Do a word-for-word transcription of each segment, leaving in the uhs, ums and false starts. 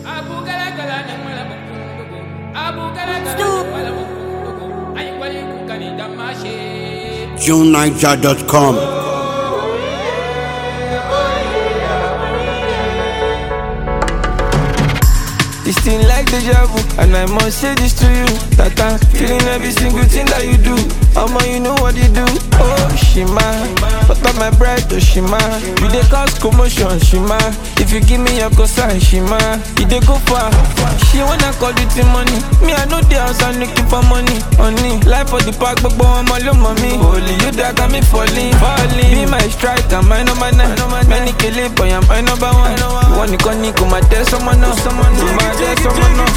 June Niger dot com. This thing like deja vu, and I must say this to you, that I'm feeling every single thing that you do. Mama, you know what you do. Oh, Shima, but up my bride, oh Shima. You dey cause commotion, Shima. If you give me your cosign, Shima, you dey go far. She wanna call you to money. Me, I know the house, I'm looking for money. Honey, life for the park, but boy, I'm all on mommy. Holy, you that got me falling, falling. Be my strike, I'm my number nine. Many kill it, boy, I'm my number one. You want to call me, come and tell someone else, someone else. There's someone else.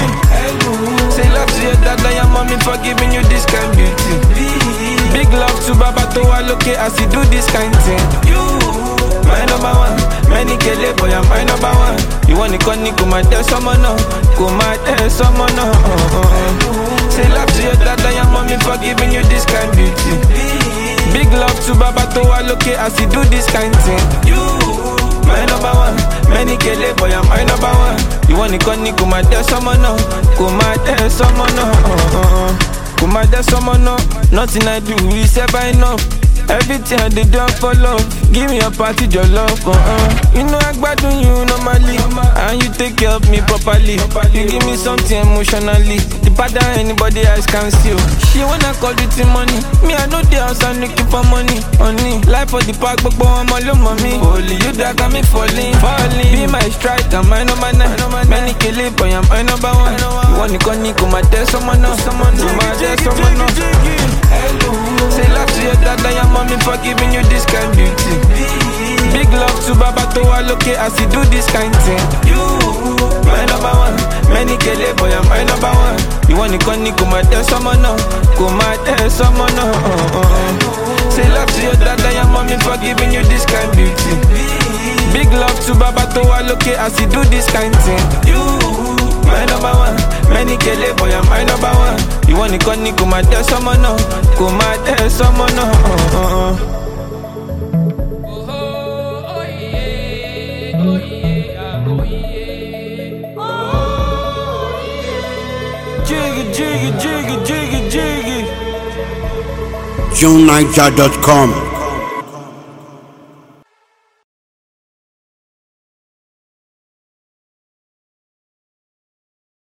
Say love to your dad, like your mommy for giving you this kind of beauty. Big love to Baba to look as you do this kind of thing. You, my number one. Many kele boy, I'm my number one. You want to call me, come and tell someone else. Come and tell someone else. Say love to your dad, like your mommy for giving you this kind of beauty. Big love to Baba to look as you do this kind of thing. You, my number one. Many kele boy, I'm my number one. You want to call me, come and tell someone else. Come and tell someone else. Come and tell someone else. Nothing I do is ever enough. Everything I do done for love. Give me a party, your love. Uh-uh. You know I gbadun you normally, and you take care of me properly. You give me something emotionally. The better anybody else can see. She wanna call you to money. Me, I know the house, I'm looking for money. Honey, life for the park, but boy, I'm all on mommy. Holy, you that got me falling, falling. Be my strike, I'm my number nine. Many kill it, boy, I'm my number one. You wanna call me, come and tell someone else. Come and tell someone else. Say love to your dad, like your mommy for giving you this kind of beauty. Big love to Baba to look as you do this kind of thing. You, my number one. Many kele boy, I'm my number one. You want to call me, come and tell someone else. Come and tell someone else. Say love to your dad, like your mommy for giving you this kind of beauty. Big love to Baba to look as you do this kind of thing. You, my number one. Many kele boy, I'm my number one. You want to call me, come and tell someone else. Come and tell someone else. Jiggy, jiggy, jiggy, jiggy, jiggy. June Niger dot com.